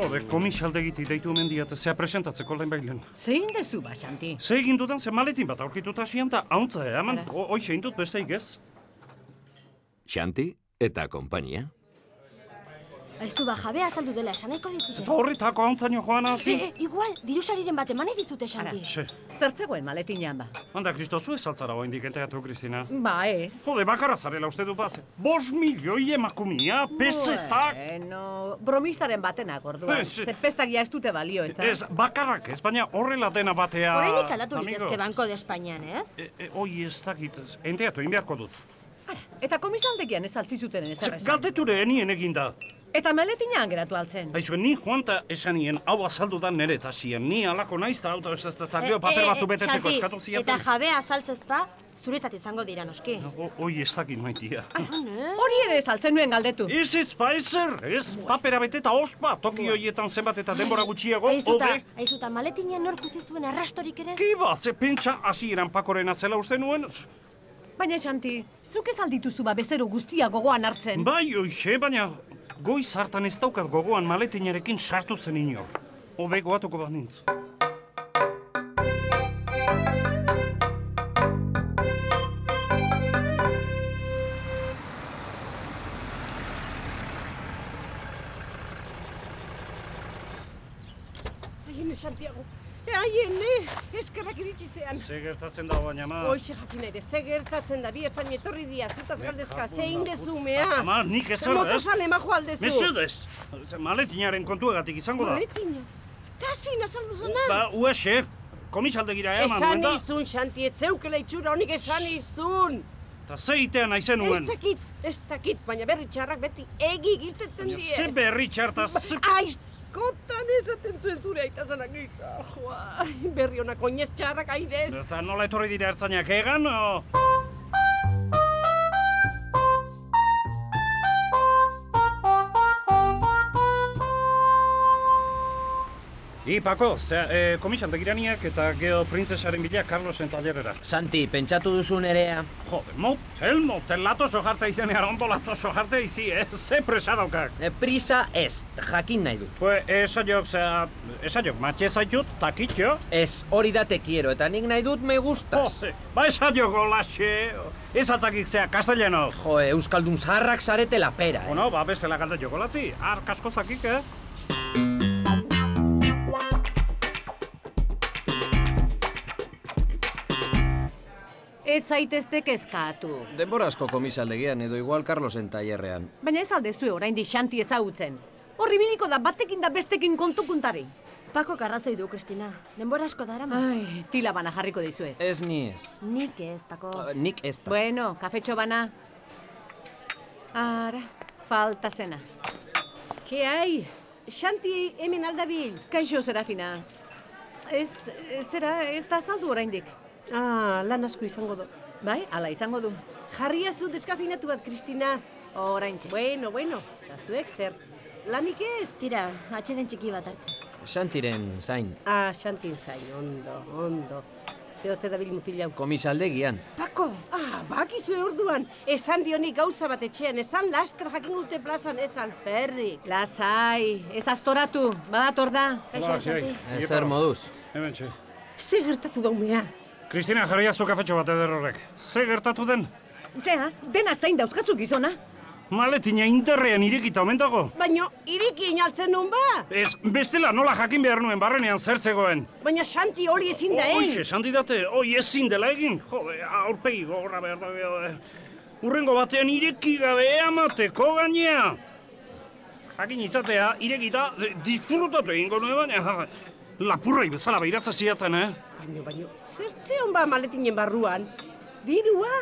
Jode, komisaldegiti deitu hemen diat, zea presentatzeko lehen bailen. Zein dezu ba, Xanti? Ze egin dudan, ze maletin bat aurkituta asian da, hauntza, eman, hoxe indut besteik ez. Xanti eta konpainia. Aizu ba, jabea azaldu dela esan nahiko dizute. Eta horretako hauntzaino joan hazi. Igual, dirusariren bat eman dizute, Xanti. Zertzegoen maletinean ba? Handa, Kristozu ez saltzara oindik enteatu, Kristina. Ba, ez. Jode, bakarra zarela uste du baz. 5 milioi emakumia, pesetak. Bueno, bromistaren batenak orduan. Ze pestagia ez dute balio, ez da? Ez, bakarrak ez, baina horrela dena batea... Horreinik aldatu litezke Banko de Espainian, ez? Hoi ez dakit, enteatu, inbeharko dut. Eta komisaldegian ez altzizuten ez da? Galdeture enien eginda. Eta maletinean geratu altzen. Aizu, ni joan ta esanien hau azaldu da nere tasien. Ni alako naiz ta auto ez eta gero paper batzu betetzeko eskatu ziaten. Eta jabea azaltzezpa, zuretzat izango dira noski. Hoi ez dakit maitia. Hori ere ez altzen nuen galdetu. Ez ba ezer, ez papera beteta ospa. Toki hoietan zenbat eta denbora gutxiago, hobe. Aizuta, maletinean nork utzi zuen arrastorik ere? Kiba, ze pentsa hasieran pakorena zela uste nuen. Baina, Xanti, zuk ez aldituzu ba bezero guztia gogoan hartzen. Bai, hoxe, baina goiz hartan ez daukat gogoan maletinarekin sartu zen inor. Hobe goatuko bat nintz. Aiene, Santiago. Aiene, eskerrak iritsi zean. Ze gertatzen da baina, ma? Hoxe jakin ere, ze gertatzen da, bi ertzain etorri dia, zutaz galdezka, zein dezu, mea. Ama, nik ez zela, ez? Motozale majo aldezu. Mesedez, maletinaren kontuagatik izango da. Maletina? Tasin azaldu zona? Ba, uexe, komisaldegira eman esan duen da. izun, Xanti, etzeukela itxura honik esan izun. Eta ze itean aizen nuen. Ez dakit, baina berri txarrak beti egi giltetzen die. Ze berri txarta, ze... Kotan ezaten zuen zure aita zanak giza, joa. Berri honak oinez txarrak aidez. Eta nola etorri dira ertzainak egan, o? Pako, komisaldegiraniak eta geho printzesaren bila Carlosen talerera. Santi, pentsatu duzu nerea? Jode, motel latoso jartza izenean ondo latoso jartza izi, ze presa daukak. Prisa ez, jakin nahi du. Esaiok, matxe zaitut, takitxo? Ez, hori da te quiero, eta nik nahi dut me gustas. Ba esaiok olaxe, ez atzakik zea, castellanoz. Jo, euskaldun zaharrak zarete la pera, Bueno, ba bestela galde jokolatzi, kasko zakik, Ez zaitezte kezkatu. Denbora asko komisaldegian edo igual Carlosen tailerrean. Baina ez aldezue oraindik Xanti ezagutzen. Horri biliko da batekin da bestekin kontukuntari. Pako arrazoi du, Kristina. Denbora asko darama. Ai, tila bana jarriko dizuet. Ez ni ez. Nik ez, Pako. Nik ez da. Bueno, kafetxo bana. Ara, falta zena. Ke hai, Xanti hemen aldabil. Kaixo, Serafina. Ez da saldu oraindik. Lan asko izango du. Bai, ala izango du. Jarriazu deskafinatu bat, Kristina. Oraintxe. Bueno, eta zuek zer. Lanik ez? Tira, atxeden txiki bat hartzen. Xantiren zain. Xantin zain, ondo. Zeote dabil mutilau. Komisaldegian. Pako! Bakizue orduan. Esan dionik gauza bat etxean, esan laster jakin dute plazan ez alperrik. Lasai, ez astoratu, badator da. Kaixo, Xanti. Zer moduz. Hemen txe. Ze gertatu daumea? Kristina, jarriazu kafetxo bat ederrorek. Ze gertatu den? Zea, dena zain dauzkatzu gizona. Maletina interrean irekita omen dago. Baina, iriki inaltzen nun ba? Ez, bestela nola jakin behar nuen barrenean zertzegoen. Baina Xanti hori ezin da egin. Hoxe, esan didate, ezin dela egin. Jode, aurpegi gogorra behar da. Urrengo batean ireki gabe amateko gainea. Jakin izatea, irekita, disfrutatu egingo nuen, baina lapurroi bezala behiratza ziaten, Baina, zertze hon ba maletinen barruan? Dirua!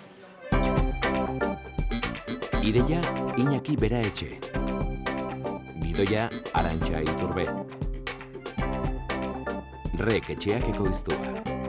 Ideia Iñaki Beraetxe. Gidoia Arantxa Iturbe. Rek etxeak ekoiztua.